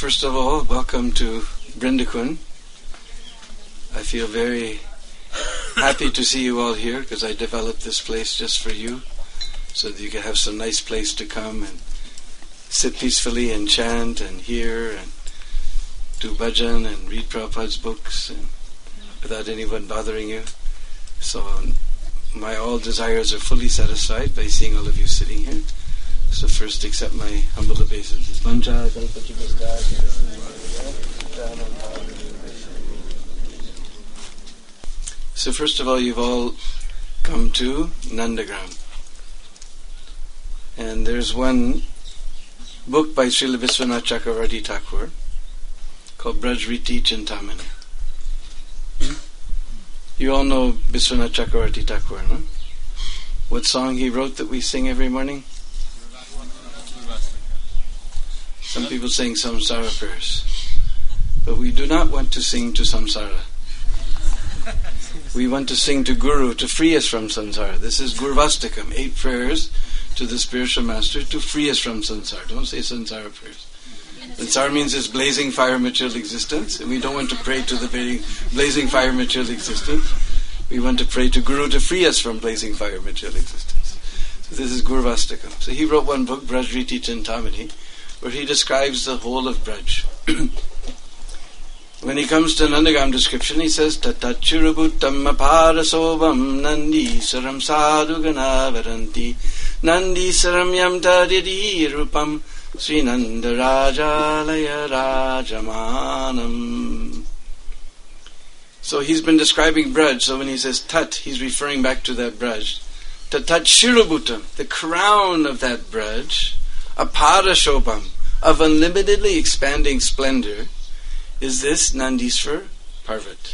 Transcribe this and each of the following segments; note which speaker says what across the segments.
Speaker 1: first of all, welcome to Brindakun. I feel very happy to see you all here because I developed this place just for you so that you can have some nice place to come and sit peacefully and chant and hear and do bhajan and read Prabhupada's books and without anyone bothering you. So my all desires are fully satisfied by seeing all of you sitting here. So first accept my humble obeisances. So first of all, you've all come to Nandagram. And there's one book by Srila Vishwanath Chakravarti Thakur called Brajriti Chintamani. You all know Vishwanath Chakravarti Thakur, no? What song he wrote that we sing every morning? Some people sing samsara prayers. But we do not want to sing to samsara. We want to sing to Guru to free us from samsara. This is Gurvastakam, 8 prayers to the spiritual master to free us from samsara. Don't say samsara prayers. Samsara means this blazing fire material existence, and we don't want to pray to the very blazing fire material existence. We want to pray to Guru to free us from blazing fire material existence. So this is Gurvastakam. So he wrote one book, Brajriti Chintamani, where he describes the whole of Braj. When he comes to Nandagam description, he says, Tatachurubhutam aparasobam nandisaram sadhugana varanti nandisaram yam tadidi rupam Sri Nandarajalaya Rajamanam. So he's been describing Braj, so when he says Tat, he's referring back to that Braj. Tatat Shirubhutam, the crown of that Braj, Aparashobham, of unlimitedly expanding splendor, is this Nandiswar Parvat.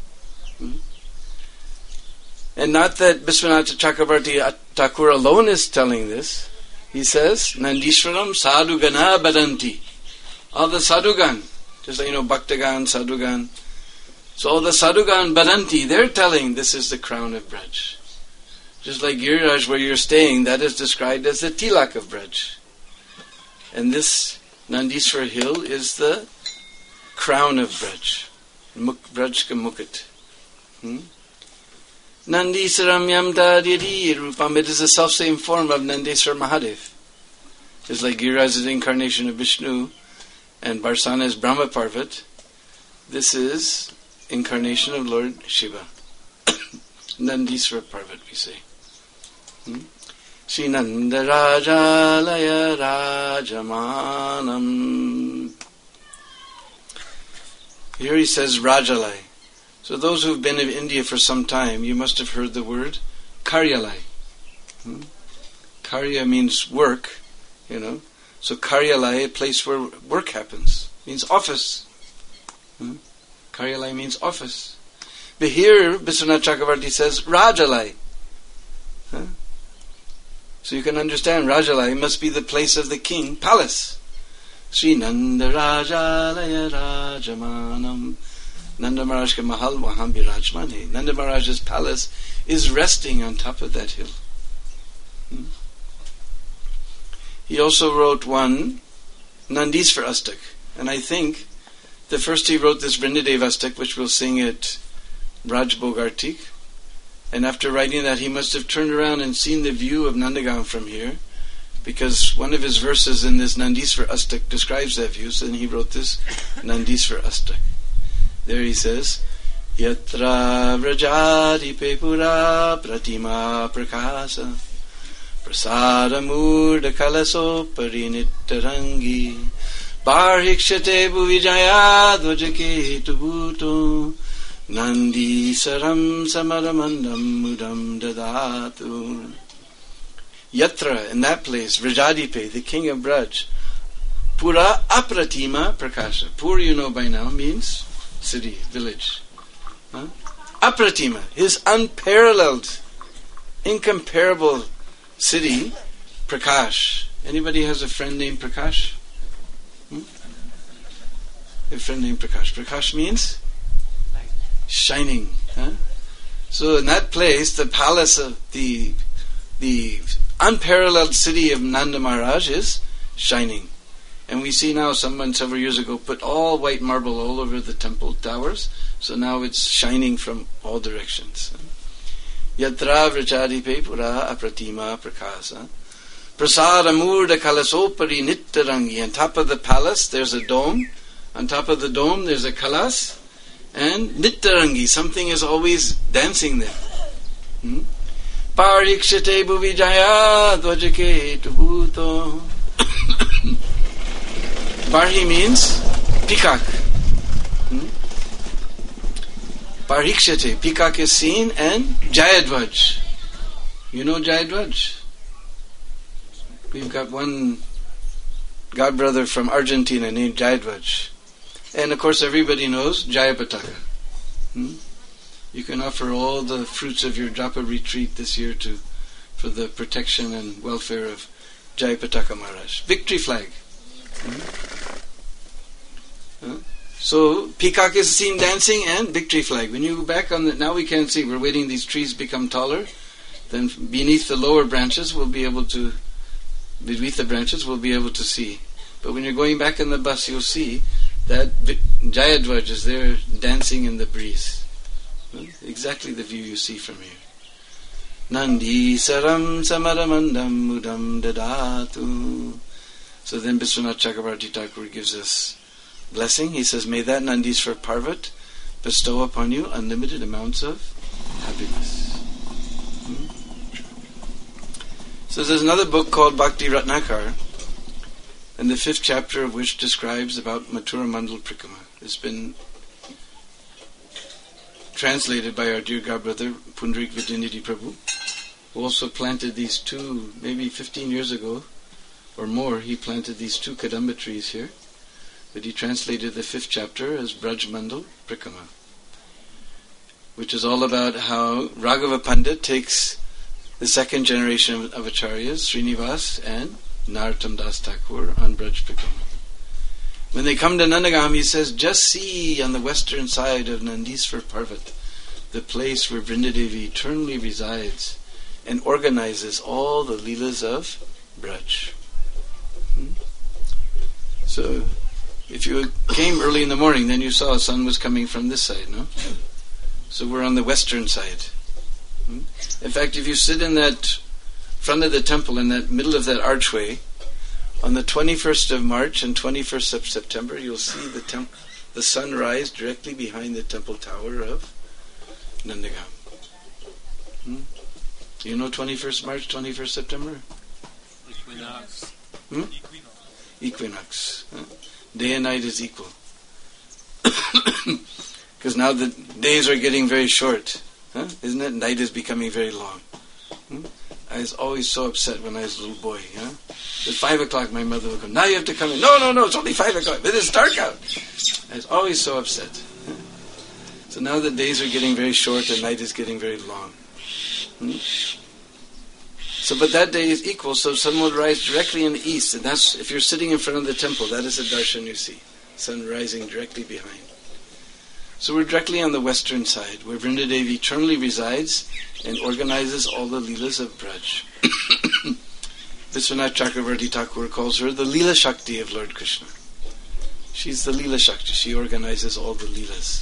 Speaker 1: And not that Vishwanath Chakravarti Thakur alone is telling this. He says, Nandiswaram Sadhugana Badanti. All the Sadhugan, just like Bhaktagan, Sadhugan. So all the Sadhugan Badanti, they're telling this is the crown of Braj. Just like Giriraj, where you're staying, that is described as the Tilak of Braj. And this Nandiswar hill is the crown of Braj. Braj ka Mukut. Nandisaram yam tadyadi rupam. It is the self-same form of Nandeswar Mahadev. It's like Giriraj is the incarnation of Vishnu and Barsana is Brahma Parvat. This is incarnation of Lord Shiva. Nandiswar Parvat, we say. Sri Nandarajalaya Rajamanam. Here he says Rajalai. So those who've been in India for some time, you must have heard the word Karyalai. Karya means work, So Karyalai, a place where work happens, means office. Karyalai means office. But here, Vishwanath Chakravarti says Rajalai. So you can understand, Rajalai must be the place of the king, palace. Sri Nanda Rajalaya Rajamanam. Nanda Maharaj ka mahal wahan birajman hai. Nanda Maharaj's palace is resting on top of that hill. He also wrote one, Nandiswar Astak. And I think the first he wrote this Vrindadev Astak, which we'll sing at Raj Bogartik. And after writing that, he must have turned around and seen the view of Nandagam from here, because one of his verses in this Nandiswar Astak describes that view, so then he wrote this Nandiswar Astak. There he says, Yatra vrajadi pepura pratima prakasa prasada murda kalaso parinittarangi barhikshate bhuvijaya dvajake tubuto nandi saram samaramandam mudam dadatu. Yatra, in that place, Vrajadipe, the king of Braj, Pura apratima prakasha. Pura, by now, means city, village. Apratima, his unparalleled, incomparable city, Prakash. Anybody has a friend named Prakash? A friend named Prakash. Prakash means shining. So in that place, the palace of the unparalleled city of Nanda Maharaj is shining. And we see now someone several years ago put all white marble all over the temple towers, so now it's shining from all directions. Yatra vrachadipe pura apratima prakasa prasada murda kalasopari nittarangi. On top of the palace there's a dome. On top of the dome there's a kalas. And nittarangi, something is always dancing there. Parikshate bhuvijaya dvajake tubuto. Barhi means peacock. Parikshate, peacock is seen, and Jayadvaj. You know Jayadvaj? We've got one godbrother from Argentina named Jayadvaj. And of course everybody knows Jayapataka. You can offer all the fruits of your japa retreat this year for the protection and welfare of Jayapataka Maharaj. Victory flag. So peacock is seen dancing and victory flag. When you go back on now we can't see. We're waiting these trees become taller. Then beneath the lower branches we'll be able to see. But when you're going back in the bus you'll see that Jayadvaj is there dancing in the breeze. Exactly the view you see from here. Nandi saram samaramandam mudam dadatu. So then Biswanath Chakravarti Thakur gives us blessing. He says, may that Nandiswar Parvat bestow upon you unlimited amounts of happiness. So there's another book called Bhakti Ratnakar, and the 5th chapter of which describes about Mathura Mandal Prikrama. It's been translated by our dear godbrother Pundarik Vidyanidhi Prabhu, who also planted these 2, maybe 15 years ago or more, he planted these 2 kadamba trees here. But he translated the 5th chapter as Braj Mandal Prikrama, which is all about how Raghava Pandit takes the 2nd generation of Acharyas, Srinivas and Narottam Das Thakur, on Braj Prikrama. When they come to Nandagam, he says, just see on the western side of Nandiswar Parvat, the place where Vrindadevi eternally resides and organizes all the leelas of Braj. So, if you came early in the morning, then you saw the sun was coming from this side, no? So we're on the western side. In fact, if you sit in that front of the temple, in that middle of that archway, on the 21st of March and 21st of September, you'll see the sun rise directly behind the temple tower of Nandagam. You know 21st March, 21st September?
Speaker 2: Equinox.
Speaker 1: Equinox. Day and night is equal. Because now the days are getting very short. Isn't it? Night is becoming very long. I was always so upset when I was a little boy. At 5 o'clock my mother would come, now you have to come in. No, it's only 5 o'clock. But it's dark out. I was always so upset. So now the days are getting very short and night is getting very long. So, but that day is equal, so sun will rise directly in the east, and that's, if you're sitting in front of the temple, that is a darshan you see. Sun rising directly behind. So we're directly on the western side, where Vrindadevi eternally resides and organizes all the leelas of Braj. Viswanath Chakravarti Thakur calls her the Leela Shakti of Lord Krishna. She's the Leela Shakti. She organizes all the leelas.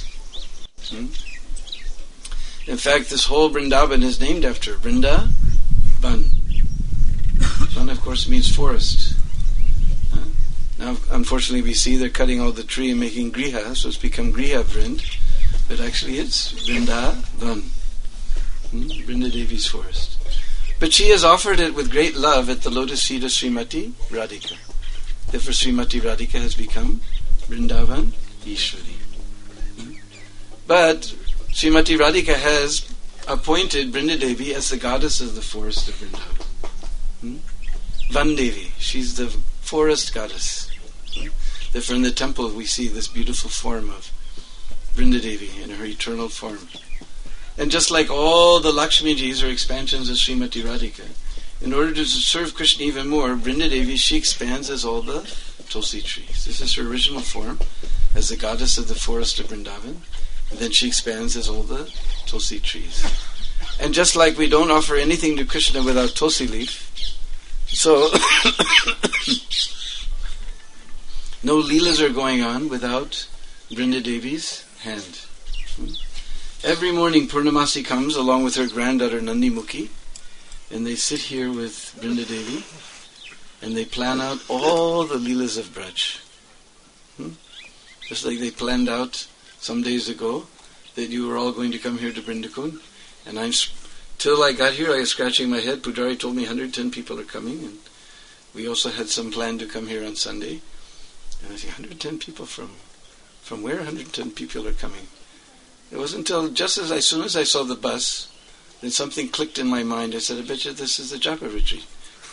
Speaker 1: In fact, this whole Vrindavan is named after her. Vrinda Van. Van, of course, means forest. Now, unfortunately, we see they're cutting all the tree and making griha, so it's become Griha Vrind. But actually, it's Vrindavan. Vrindadevi's forest. But she has offered it with great love at the lotus feet of Srimati Radhika. Therefore, Srimati Radhika has become Vrindavan Ishwari. But Srimati Radhika has appointed Vrindadevi as the goddess of the forest of Vrindavan. Vandevi, she's the forest goddess. Therefore in the temple we see this beautiful form of Vrindadevi in her eternal form. And just like all the Lakshmijis are expansions of Srimati Radhika, in order to serve Krishna even more, Vrindadevi, she expands as all the tulsi trees. This is her original form as the goddess of the forest of Vrindavan, and then she expands as all the tulsi trees. And just like we don't offer anything to Krishna without tulsi leaf, so No leelas are going on without Brinda Devi's hand. Every morning Purnamasi comes along with her granddaughter Nandi Mukhi, and they sit here with Brinda Devi and they plan out all the leelas of Braj. Just like they planned out some days ago that you were all going to come here to Brindakund, and till I got here I was scratching my head. Pujari told me 110 people are coming, and we also had some plan to come here on Sunday. And I said, 110 people from where? 110 people are coming. It wasn't until as soon as I saw the bus, then something clicked in my mind. I said, I bet you this is the Japa retreat.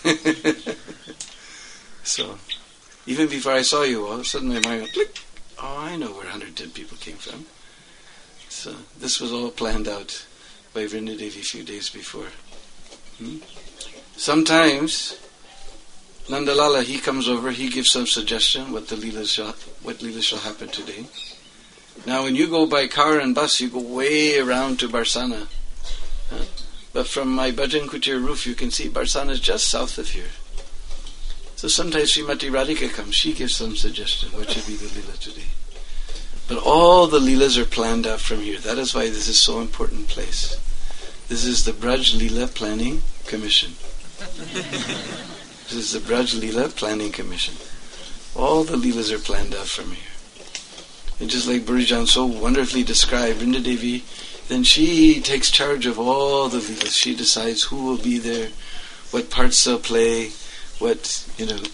Speaker 1: So, even before I saw you all, suddenly my mind went, click. Oh, I know where 110 people came from. So, this was all planned out by Vrinda Devi a few days before. Sometimes, Nandalala, he comes over, he gives some suggestion what leela shall happen today. Now, when you go by car and bus, you go way around to Barsana. But from my Bhajan Kutir roof, you can see Barsana is just south of here. So sometimes Srimati Radhika comes, she gives some suggestion what should be the leela today. But all the leelas are planned out from here. That is why this is so important place. This is the Braj Leela Planning Commission. This is the Braj Leela Planning Commission. All the leelas are planned out from here. And just like Burijan so wonderfully described, Vrinda Devi, then she takes charge of all the leelas. She decides who will be there, what parts they'll play, what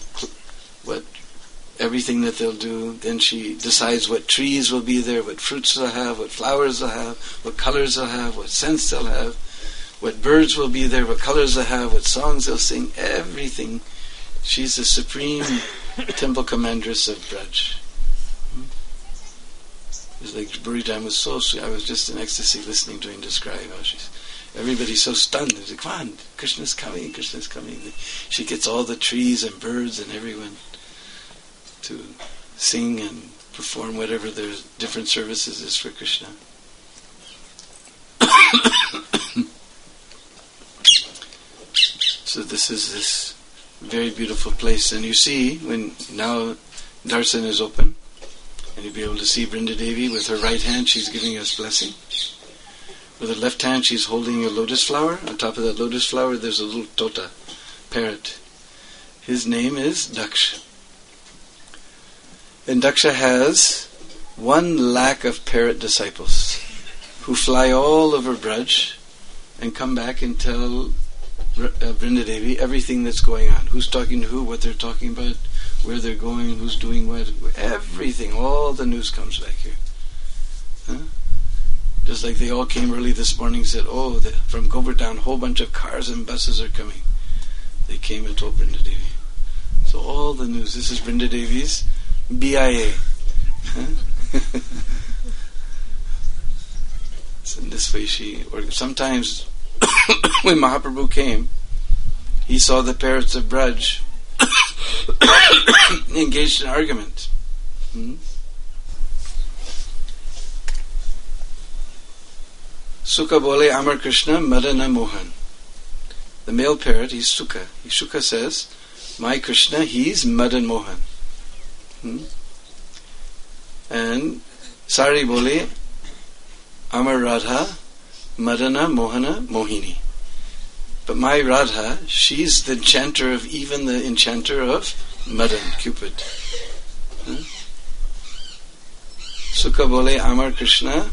Speaker 1: everything that they'll do. Then she decides what trees will be there, what fruits they'll have, what flowers they'll have, what colors they'll have, what scents they'll have, what birds will be there, what colors they'll have, what songs they'll sing, everything. She's the supreme temple commandress of Braj. It's like Burijan was so sweet. I was just in ecstasy listening to him describe how everybody's so stunned. It's like, come on, Krishna's coming, Krishna's coming. She gets all the trees and birds and everyone to sing and perform whatever their different services is for Krishna. So this is this very beautiful place. And you see, when now darshan is open, and you'll be able to see Brinda Devi with her right hand, she's giving us blessing. With her left hand, she's holding a lotus flower. On top of that lotus flower, there's a little tota, parrot. His name is Daksha. And Daksha has 1 lakh of parrot disciples who fly all over Braj and come back and tell Brinda Devi everything that's going on. Who's talking to who, what they're talking about, where they're going, who's doing what, everything, all the news comes back here. Just like they all came early this morning and said, from Govardhan, a whole bunch of cars and buses are coming. They came and told Brinda Devi. So all the news, this is Brinda Devi's BIA. So in this way sometimes when Mahaprabhu came, he saw the parrots of Braj engaged in argument. Sukha bole Amar Krishna Madana Mohan. The male parrot, he's Sukha. Sukha says, my Krishna, he's Madan Mohan. And Sari bole Amar Radha Madana Mohana Mohini. But my Radha, she's the enchanter of even the enchanter of Madan, Cupid. Sukha bole Amar Krishna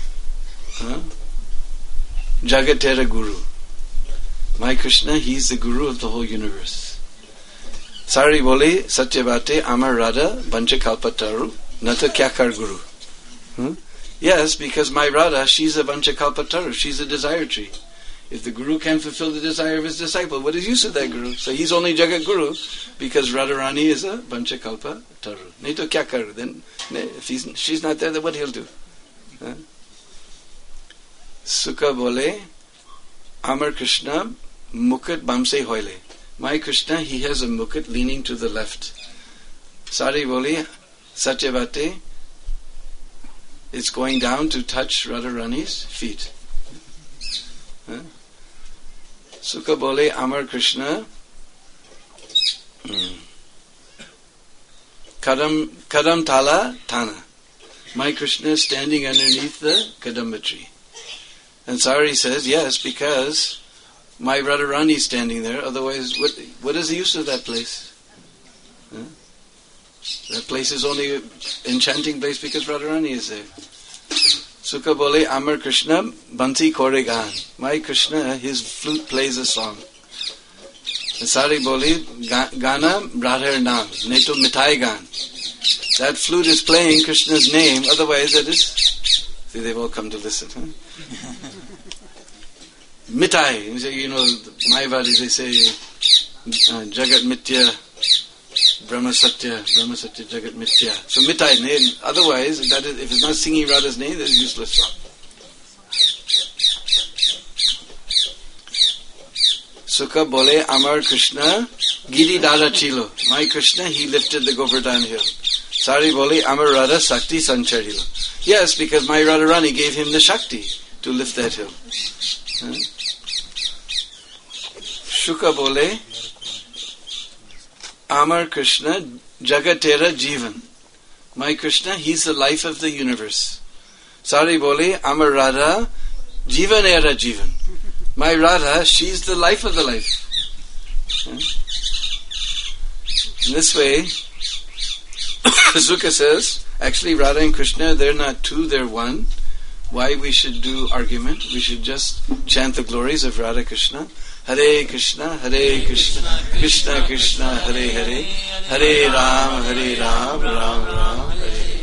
Speaker 1: Jagatera Guru. My Krishna, he's the Guru of the whole universe. Sari bole Satyavate Amar Radha Banchakalpataru Nata Kyakar Guru. Yes, because my Radha, she's a Banchakalpataru, she's a desire tree. If the Guru can't fulfill the desire of his disciple, what is use of that Guru? So he's only Jagat Guru because Radharani is a Banchakalpataru. Naito Kyakar. Then if she's not there, then what he'll do? Sukha bole Amar Krishna Mukhat Bamse Hoile. My Krishna, he has a mukhat leaning to the left. Sari bole Satyavate, it's going down to touch Radharani's feet. Sukha bole Amar Krishna Kadam Tala Tana. My Krishna is standing underneath the Kadamba tree. And Sari says, yes, because my Radharani is standing there. Otherwise, what is the use of that place? Huh? That place is only an enchanting place because Radharani is there. Sukha bole, Amar Krishna, Banti kore gaan. My Krishna, his flute plays a song. And Sari bole, Gana Radhar Naam, Neto Mitai Gan. That flute is playing Krishna's name, otherwise that is... See, they've all come to listen, huh? Mitai, Mayavadis, they say, Jagat Mitya, Brahma Satya, Jagat Mitya. So Mitai, otherwise, that is, if it's not singing Radha's name, that is useless song. Sukha bole, Amar Krishna, Giri Dada Chilo. My Krishna, he lifted the Govardhan hill. Sari bole, Amar Radha Sakti Sancharilo. Yes, because my Radharani gave him the Shakti to lift that hill. Huh? Shuka bole, Amar Krishna, Jagatera Jivan. My Krishna, he's the life of the universe. Sari bole, Amar Radha, Jivanera Jivan. My Radha, she's the life of the life. In this way, Sukha says, actually Radha and Krishna, they're not two, they're one. Why we should do argument? We should just chant the glories of Radha Krishna. Hare Krishna, Krishna Krishna, Hare Hare, Hare Ram, Ram Ram, Hare.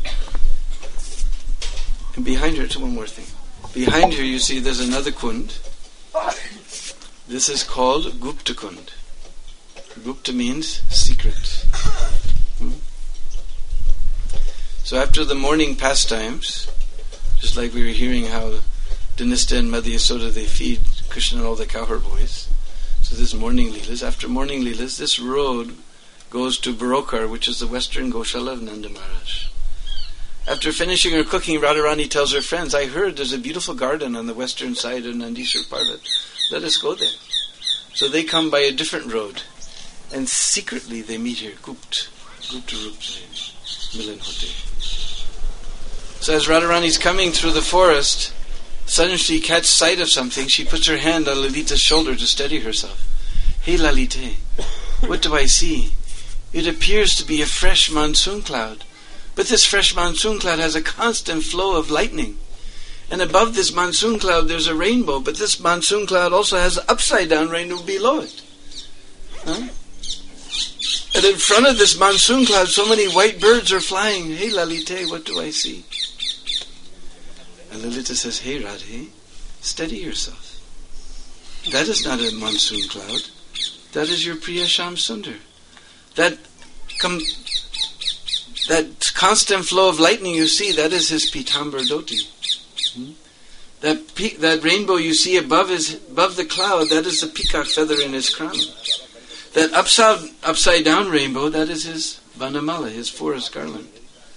Speaker 1: And behind her, one more thing. Behind her, you see, there's another kund. This is called Gupta Kund. Gupta means secret. So after the morning pastimes, just like we were hearing how Dhanistha and Madhya Yasoda, they feed Krishna and all the cowherd boys. So this morning Leelas. After morning Leelas, this road goes to Barokar, which is the western Goshala of Nanda Maharaj. After finishing her cooking, Radharani tells her friends, I heard there's a beautiful garden on the western side of Nandishwar Parvat. Let us go there. So they come by a different road. And secretly they meet here. Gupta Rup se Milan hote. So as Radharani's coming through the forest, suddenly she catches sight of something. She puts her hand on Lalita's shoulder to steady herself. Hey Lalite, what do I see? It appears to be a fresh monsoon cloud. But this fresh monsoon cloud has a constant flow of lightning. And above this monsoon cloud there's a rainbow, but this monsoon cloud also has an upside down rainbow below it. Huh? And in front of this monsoon cloud so many white birds are flying. Hey Lalite, what do I see? And Lalita says, hey Radhe, steady yourself. That is not a monsoon cloud. That is your Priya Sham Sundar. That constant flow of lightning you see, that is his Pitambar Dhoti. That rainbow you see above the cloud, that is the peacock feather in his crown. That upside down rainbow, that is his Vanamala, his forest garland.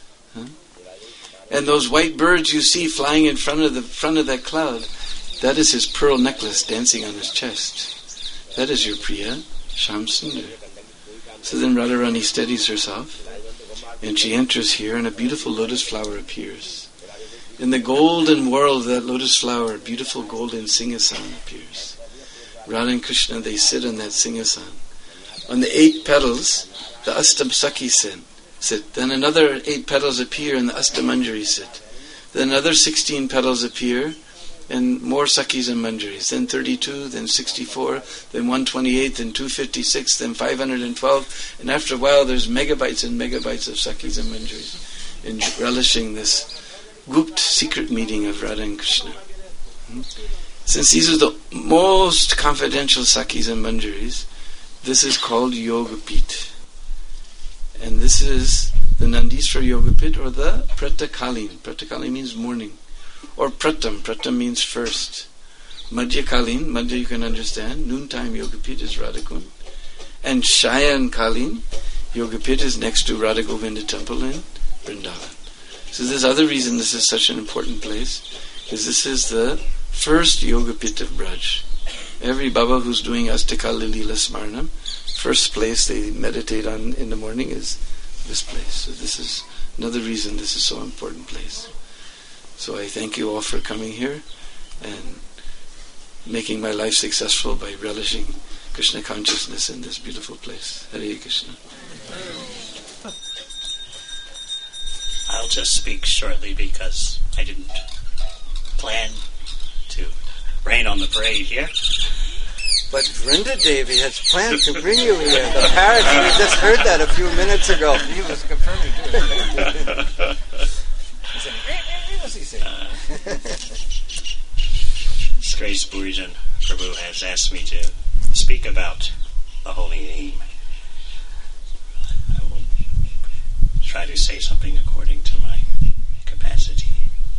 Speaker 1: And those white birds you see flying in front of that cloud, that is his pearl necklace dancing on his chest. That is your Priya Sham Sundar. So then Radharani steadies herself, and she enters here, and a beautiful lotus flower appears. In the golden world of that lotus flower, a beautiful golden Singhasan appears. Radha and Krishna, they sit on that Singhasan. On the 8 petals, the Astam Sakhi sit. Then another 8 petals appear, and the Astamanjari sit. Then another 16 petals appear, and more Sakhis and Manjaris. Then 32, then 64, then 128, then 256, then 512. And after a while, there's megabytes and megabytes of Sakhis and Manjaris, in relishing this Gupt secret meeting of Radha and Krishna. Since these are the most confidential Sakhis and Manjaris, this is called Yogapit. And this is the Nandiswara Yogapit, or the Pratakalin. Pratakalin means morning. Or Pratam. Pratam means first. Madhya Kalin, Madhya you can understand. Noontime Yogapit is Radhakund. And Shayan Kalin, Yogapit is next to Radha Govinda temple in Vrindavan. So there's other reason this is such an important place, because this is the first Yogapit of Braj. Every Baba who's doing Astakal Lila Smarnam, first place they meditate on in the morning is this place. So this is another reason this is so important place. So I thank you all for coming here and making my life successful by relishing Krishna consciousness in this beautiful place. Hare Krishna.
Speaker 3: I'll just speak shortly because I didn't plan to rain on the parade here.
Speaker 4: But Vrinda Devi has planned to bring you here. The parrot, we just heard that a few minutes ago. He was confirming too. He said, what's he saying?
Speaker 3: His Grace Burijan Prabhu has asked me to speak about the holy name. I will try to say something according to my capacity.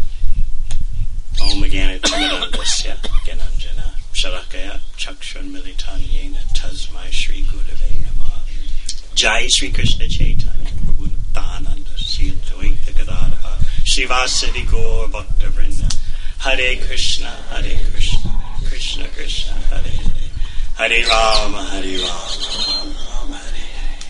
Speaker 3: Om Gyanat Timirandasya Gyananjana Shalakaya Chakshun Militan Yena Tasmai Shri Gurave Namah. Jai Shri Krishna Chaitanya Prabhu Nityananda Sri Advaita Gadadhara Srivasadi Gaur Bhakta Vrinda. Hare Krishna, Krishna Krishna, Hare Hare, Hare Rama, Hare Rama, Rama Hare Hare.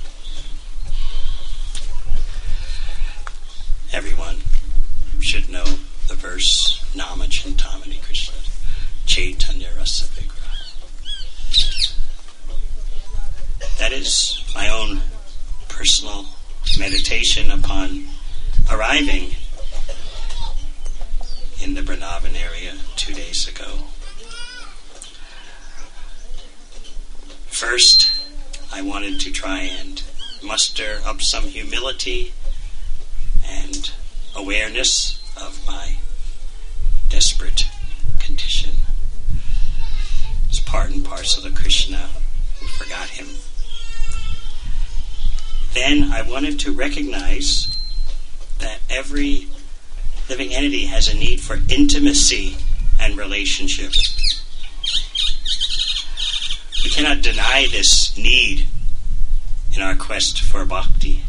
Speaker 3: Everyone should know the verse Nama Chintamani Krishna Chaitanya Rasa Vigraha. That is my own personal meditation upon arriving in the Vrindavan area 2 days ago. First, I wanted to try and muster up some humility and awareness of my desperate condition. It's part and parcel of Krishna who forgot him. Then I wanted to recognize that every living entity has a need for intimacy and relationship. We cannot deny this need in our quest for bhakti.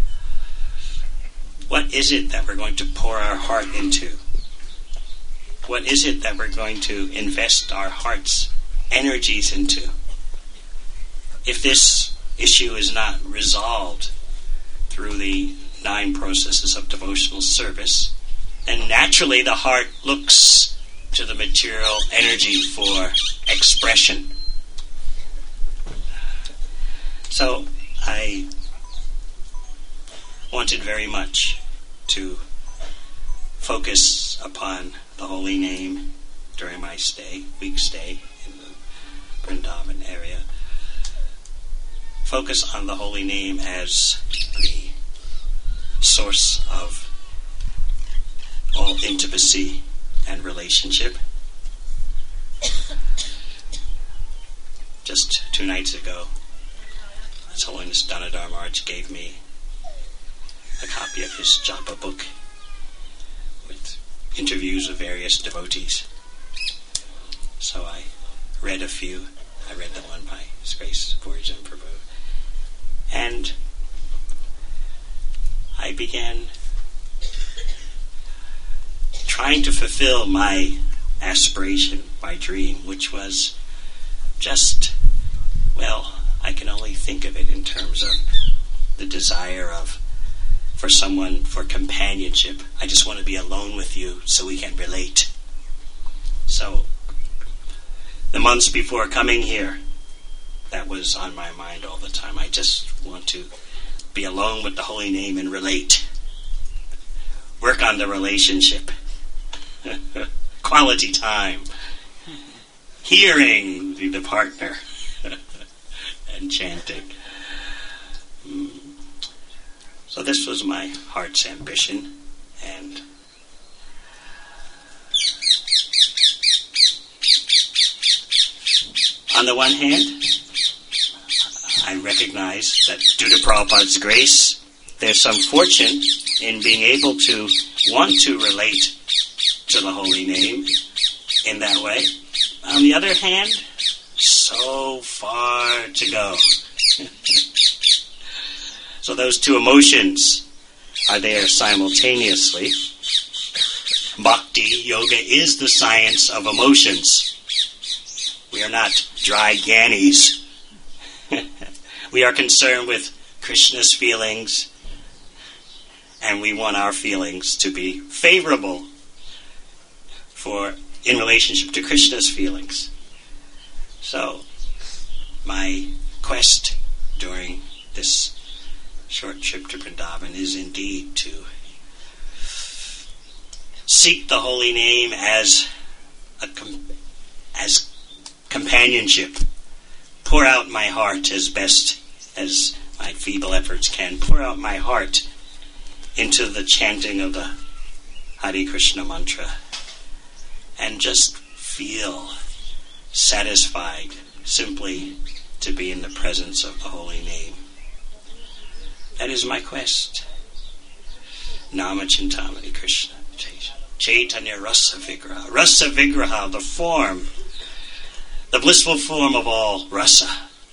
Speaker 3: What is it that we're going to pour our heart into? What is it that we're going to invest our heart's energies into? If this issue is not resolved through the 9 processes of devotional service, and naturally the heart looks to the material energy for expression. So I wanted very much to focus upon the holy name during my week stay in the Vrindavan area. Focus on the holy name as the source of all intimacy and relationship. Just 2 nights ago, His Holiness Danadhar Maharaj gave me a copy of his japa book with interviews with various devotees. So I read a few. I read the one by His Grace Burijan Prabhu. And I began trying to fulfill my aspiration, my dream, which was just, I can only think of it in terms of the desire for companionship. I just want to be alone with you so we can relate. So, the months before coming here, that was on my mind all the time. I just want to be alone with the holy name and relate. Work on the relationship. Quality time. Hearing the partner. And chanting. So this was my heart's ambition. And on the one hand, I recognize that due to Prabhupada's grace, there's some fortune in being able to want to relate to the holy name in that way. On the other hand, so far to go. So those two emotions are there simultaneously. Bhakti yoga is the science of emotions. We are not dry gyanis. We are concerned with Krishna's feelings, and we want our feelings to be favorable in relationship to Krishna's feelings. So, my quest during this short trip to Vrindavan is indeed to seek the holy name as companionship. Pour out my heart as best as my feeble efforts can. Pour out my heart into the chanting of the Hare Krishna mantra and just feel satisfied simply to be in the presence of the holy name. That is my quest. Nama Chintamani Krishna Chaitanya Rasa Vigraha. Rasa Vigraha, the form, the blissful form of all rasa.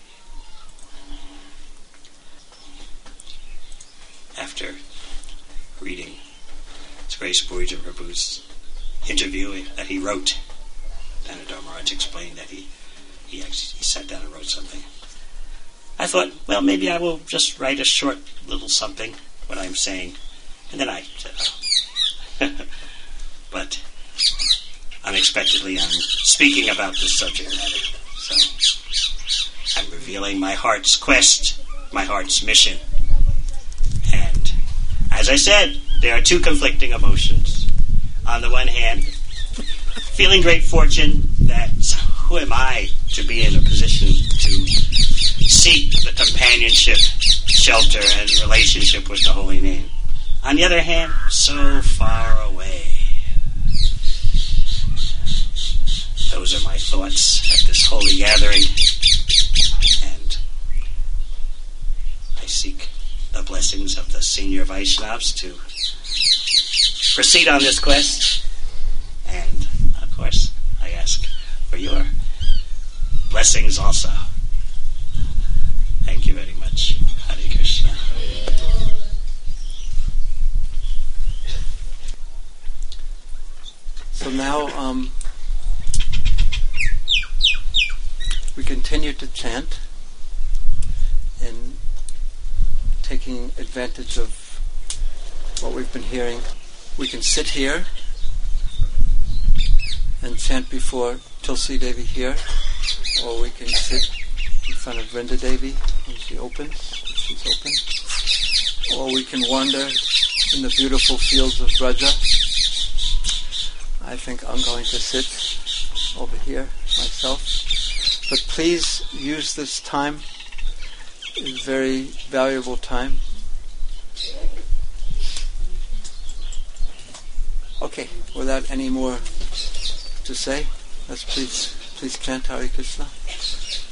Speaker 3: After reading His Grace Purija Prabhu's interview that he wrote, Danadhar Maharaj explained that he sat down and wrote something. I thought, well, maybe I will just write a short little something, what I'm saying. And then I said, oh. But unexpectedly I'm speaking about this subject matter. So I'm revealing my heart's quest, my heart's mission. And as I said, there are two conflicting emotions. On the one hand, feeling great fortune that who am I to be in a position to seek the companionship, shelter, and relationship with the holy name. On the other hand, so far away. Those are my thoughts at this holy gathering, and I seek the blessings of the senior Vaishnavas to proceed on this quest, and of course I ask for your blessings also. Thank you very much. Hare Krishna.
Speaker 4: So now we continue to chant and taking advantage of what we've been hearing. We can sit here and chant before Tulsi Devi here, or we can sit in front of Vrinda Devi when she opens, if she's open, or we can wander in the beautiful fields of Braja. I think I'm going to sit over here myself. But please use this time. It's very valuable time. Okay, without any more to say, let's please chant Hare Krishna.